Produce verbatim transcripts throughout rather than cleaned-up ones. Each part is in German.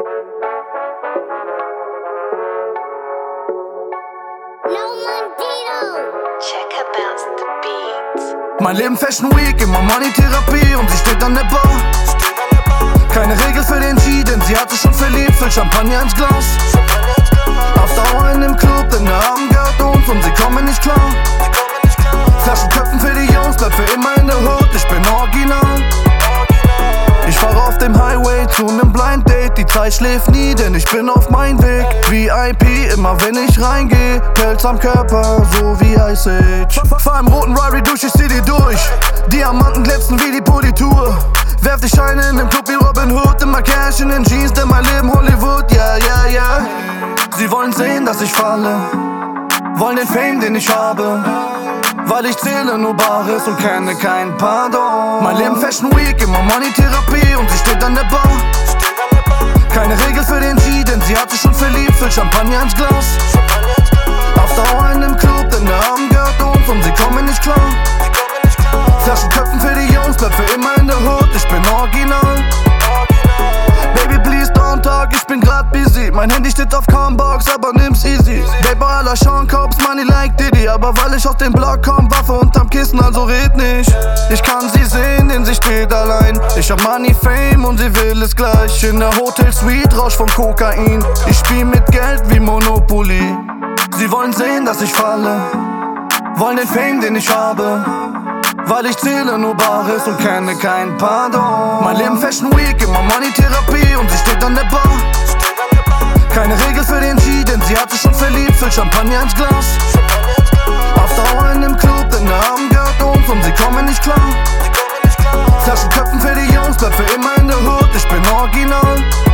Check about the beats. Mein Leben Fashion Week, immer Money-Therapie und sie steht an der Bar. Keine Regel für den G, denn sie hat sich schon verliebt, füllt Champagner ins Glas. Auf Dauer in dem Club, denn der Abend gehört uns und sie kommen nicht klar. Flaschenköpfen für die Jungs, bleib für immer in der Hood, ich bin original. Ich fahre auf dem Highway zu nem Blind Date, die Zeit schläft nie, denn ich bin auf mein Weg. V I P, immer wenn ich reingeh, Pelz am Körper, so wie Ice Age. Fahr im roten Rari durch die City durch, Diamanten glänzen wie die Politur. Werf die Scheine in den Club wie Robin Hood, immer Cash in den Jeans, denn mein Leben Hollywood, yeah, yeah, yeah. Sie wollen sehen, dass ich falle, wollen den Fame, den ich habe, weil ich zähle nur Bares und kenne kein Pardon. Mein Leben Fashion Week, immer Money-Therapie und sie steht an der Bar. Keine Regel für den G, denn sie hat sich schon verliebt, füllt Champagner ins Glas. Auf Dauer in dem Club, denn der Abend gehört uns und sie kommen nicht klar. Flaschenköpfen für die Jungs, bleib für immer in der Hood, ich bin original. Baby, please don't talk, ich bin grad busy. Mein Handy steht auf Combox, aber nimm's easy. Baby, aller Sean Cobbs, money like Diddy. Aber weil ich aus dem Block komm, Waffe unterm Kissen, also red nicht. Ich kann sie sehen, denn sie steht allein. Ich hab Money, Fame und sie will es gleich. In der Hotel Suite, Rausch von Kokain. Ich spiel mit Geld wie Monopoly. Sie wollen sehen, dass ich falle, wollen den Fame, den ich habe, weil ich zähle nur Bares und kenne kein Pardon. Mein Leben Fashion Week, immer Money-Therapie und sie steht an der Bar. Keine Regel für den G, denn sie hat sich schon verliebt, füllt Champagner ins Glas. Auf Dauer in dem Club, denn der Abend gehört uns und sie kommen nicht klar. Flaschenköpfen für die Jungs, bleib für immer in der Hood, ich bin original.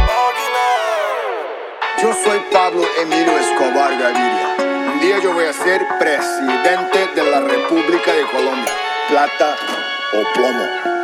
Yo soy Pablo Emilio Escobar Gaviria. Un día yo voy a ser presidente de la República de Colombia. Plata o plomo.